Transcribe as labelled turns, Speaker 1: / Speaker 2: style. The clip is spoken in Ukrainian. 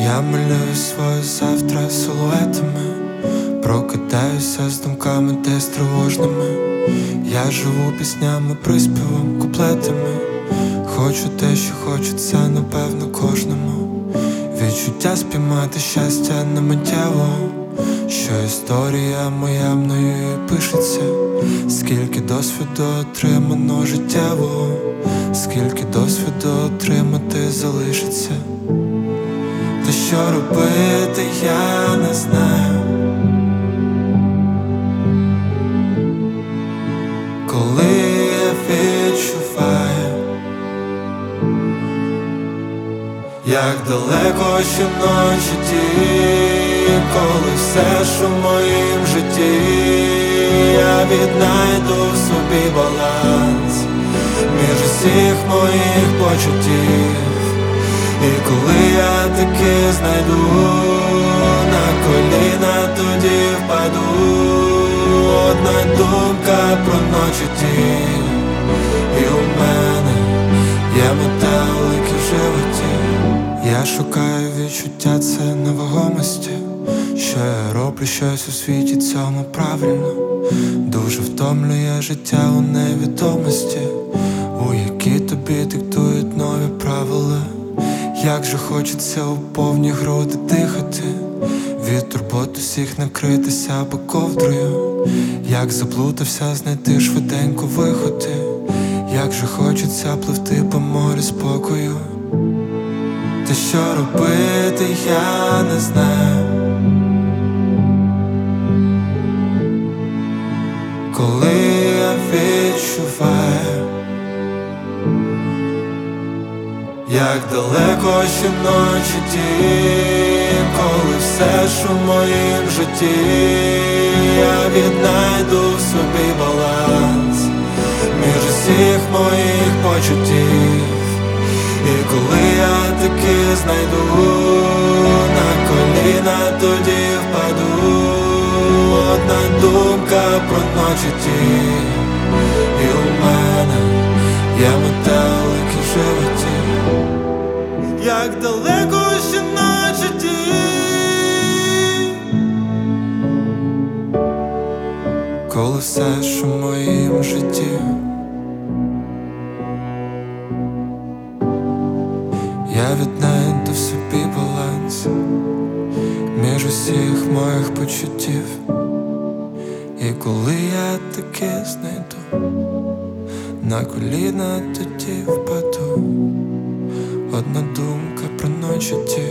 Speaker 1: Я малюю своє завтра силуетами, прокидаюся з думками десь тривожними. Я живу піснями, приспівом, куплетами. Хочу те, що хочеться, напевно, кожному. Відчуття спіймати щастя не миттєво, що історія моя мною і пишеться. Скільки досвіду отримано життєво, скільки досвіду отримати залишиться. Та що робити, я не знаю. Коли я відчуваю, як далеко щоночі ті, коли все, що в моїм житті, я віднайду в собі баланс між усіх моїх почуттів. І коли я таки знайду, на коліна тоді впаду. Одна думка про ночі ті, і у мене є метелики в животі. Я шукаю відчуття, це невагомості, що я роблю щось у світі цьому правильно. Дуже втомлює життя у невідомості, у якій тобі диктують нові правила. Як же хочеться у повні груди дихати, від турбот усіх накритися або ковдрою. Як заплутався, знайти швиденько виходи. Як же хочеться пливти по морю спокою. Та що робити, я не знаю. Коли я відчуваю, як далеко щоночі ті, коли все, що в моїм житті, я віднайду в собі баланс між усіх моїх почуттів. І коли я таки знайду, на коліна тоді впаду. Одна думка про ночі ті, і у мене є метелики в животі. Як далеко щоночі ті, коли все, що в моїм житті, я віднайду в собі баланс між усіх моїх почуттів. І коли я таки знайду, на коліна тоді впаду. Одна думка про ночі ті,